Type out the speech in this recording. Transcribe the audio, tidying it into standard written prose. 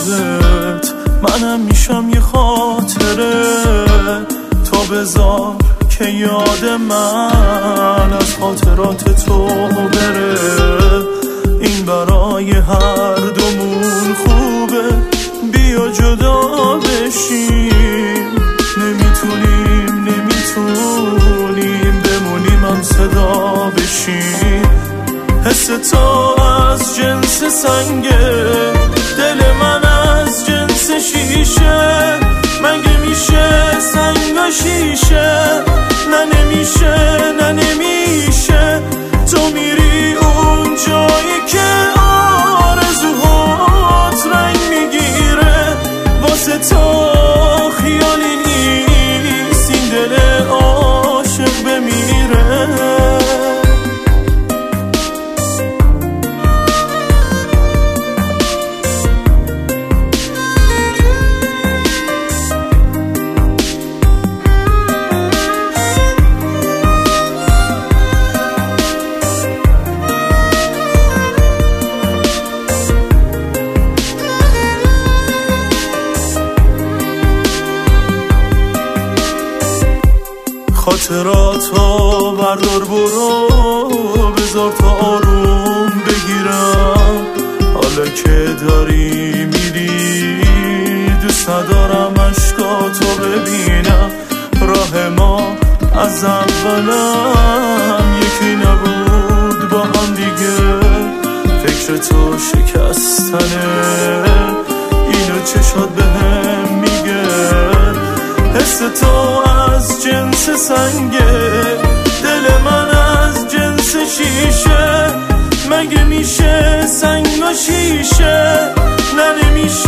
یادت، منم میشم یه خاطره. تو بذار که یاد من از خاطرات تو بره. این برای هر دومون خوبه، بیا جدا بشیم. نمیتونیم بمونیم هم صدا بشیم. حس تو از جنس سنگه، دل من از جنس شیشه. مگه میشه سنگ و شیشه؟ نه نمیشه. تو میری اون جایی که آرزوهات رنگ میگیره. واسه تو خیالی نیست این دل عاشق بمیره. خاطراتو بردار برو، بذار تا آروم بگیرم. حالا که داری میری دوست ندارم اشکاتو ببینم. راه ما از اولم یکی نبود با هم دیگه. فکر تو شکستنه، اینو چشات بهم میگه. حس تو از جنس سنگه، دل من از جنس شیشه. مگه میشه سنگ و شیشه؟ نه نمیشه.